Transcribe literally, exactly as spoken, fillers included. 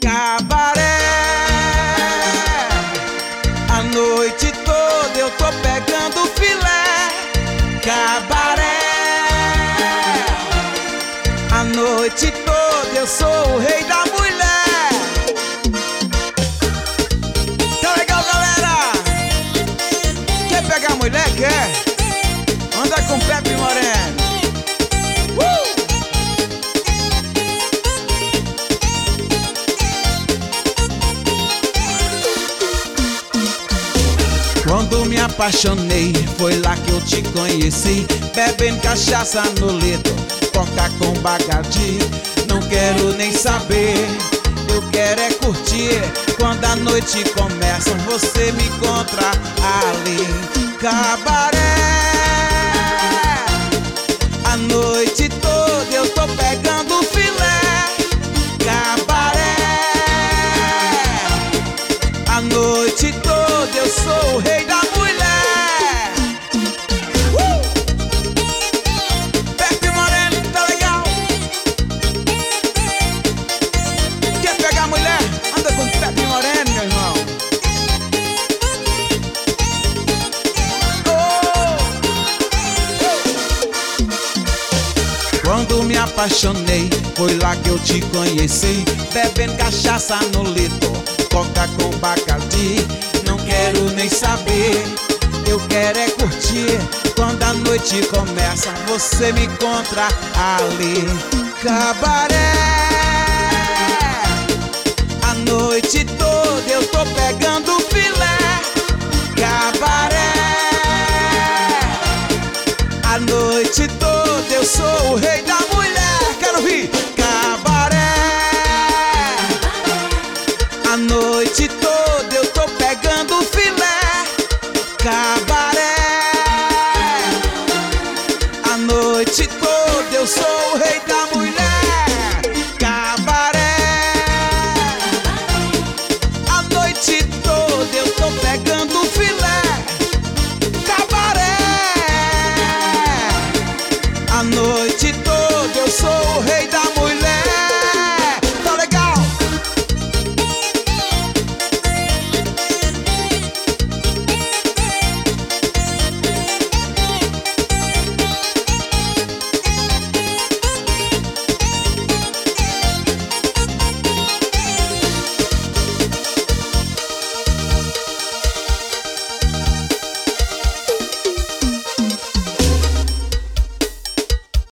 cabaré. A noite toda eu tô pegando filé. Cabaré. A noite toda eu sou o rei da mulher. Tá legal, galera? Quer pegar mulher? Quer? Anda com Pepe Moreno. uh! Quando me apaixonei, foi lá que eu te conheci. Bebendo cachaça no leito, toca com Bacardi. Não quero nem saber, eu quero é curtir. Quando a noite começa, você me encontra ali. Cabaré. A noite toda eu tô pegando filé. Cabaré. A noite toda eu sou o rei da mulher. uh! Pepe Moreno, tá legal? Quer pegar mulher? Anda com Pepe Moreno, meu irmão. oh! Quando me apaixonei, foi lá que eu te conheci. Bebendo cachaça no litro, coca com Bacardi. Não quero nem saber, eu quero é curtir. Quando a noite começa, você me encontra ali. Cabaré.